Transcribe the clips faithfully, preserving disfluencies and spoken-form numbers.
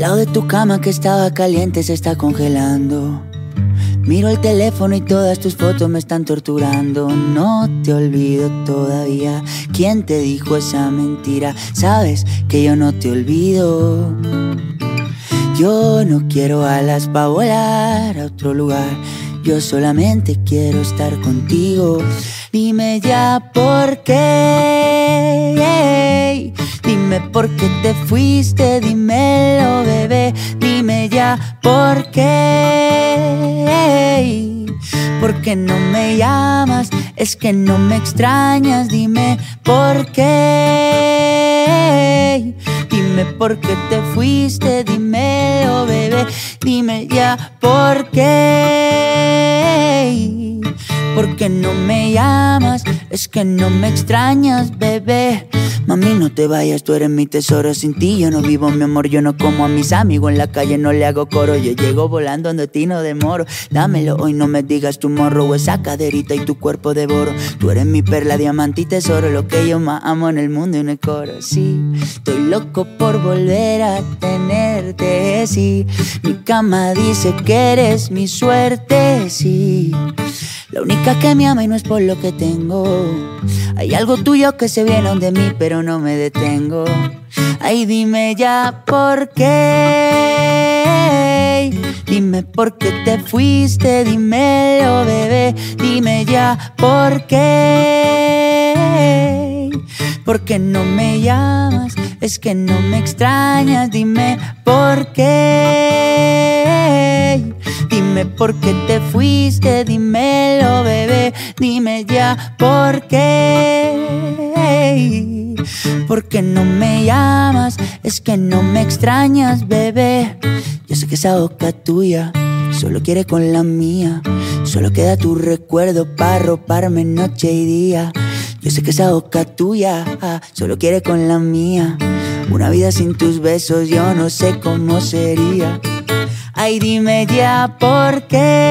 lado de tu cama que estaba caliente se está congelando. Miro el teléfono y todas tus fotos me están torturando. No te olvido todavía. ¿Quién te dijo esa mentira? Sabes que yo no te olvido. Yo no quiero alas pa' volar a otro lugar. Yo solamente quiero estar contigo. Dime ya por qué. Dime por qué te fuiste, dímelo, bebé. Dime ya por qué. ¿Por qué no me llamas? Es que no me extrañas. Dime por qué. Dime por qué te fuiste, dímelo, bebé. Dime ya por qué. ¿Por qué no me llamas? Es que no me extrañas, bebé. Mami, no te vayas, tú eres mi tesoro. Sin ti yo no vivo, mi amor. Yo no como a mis amigos en la calle, no le hago coro. Yo llego volando donde ti no demoro. Dámelo hoy, no me digas tu morro. Esa caderita y tu cuerpo devoro. Tú eres mi perla, diamante y tesoro. Lo que yo más amo en el mundo y en el coro. Sí, estoy loco por volver a tenerte, sí. Mi cama dice que eres mi suerte, sí. La única que me ama y no es por lo que tengo. Hay algo tuyo que se viene de mí, pero no me detengo. Ay, dime ya por qué. Dime por qué te fuiste, dímelo, bebé. Dime ya por qué. ¿Por qué no me llamas? Es que no me extrañas. Dime por qué. Dime por qué te fuiste, dímelo, bebé. Dime ya por qué. ¿Por qué no me llamas? Es que no me extrañas, bebé. Yo sé que esa boca tuya solo quiere con la mía. Solo queda tu recuerdo para roparme noche y día. Yo sé que esa boca tuya ah, solo quiere con la mía. Una vida sin tus besos yo no sé cómo sería. Ay, dime ya por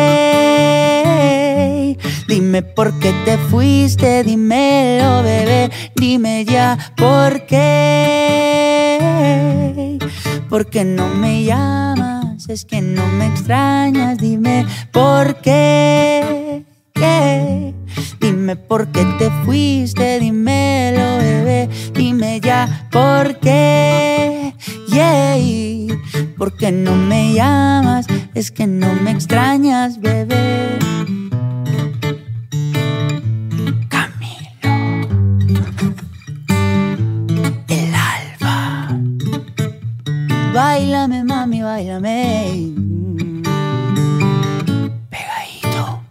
qué. Dime por qué te fuiste, dímelo, bebé. Dime ya por qué. ¿Por qué no me llamas? Es que no me extrañas. Dime por qué. ¿Qué? Dime por qué te fuiste, dímelo, bebé. Dime ya por qué. Yeah. ¿Por qué no me llamas? Es que no me extrañas, bebé. Camilo, el alba. Báilame, mami, báilame. Pegadito.